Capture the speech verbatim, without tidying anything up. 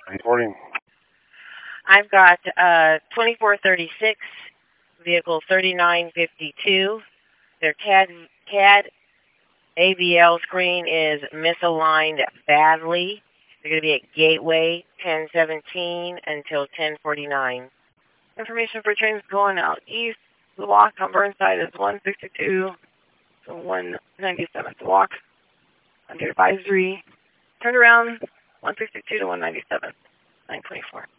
Reporting. I've got uh, twenty-four thirty-six, vehicle thirty-nine fifty-two. Their C A D, C A D A B L screen is misaligned badly. They're going to be at Gateway ten seventeen until ten forty-nine. Information for trains going out east. The walk on Burnside is one sixty-two to one ninety-seven. The walk under advisory. Turn around one sixty-two to one ninety-seven. nine twenty-four.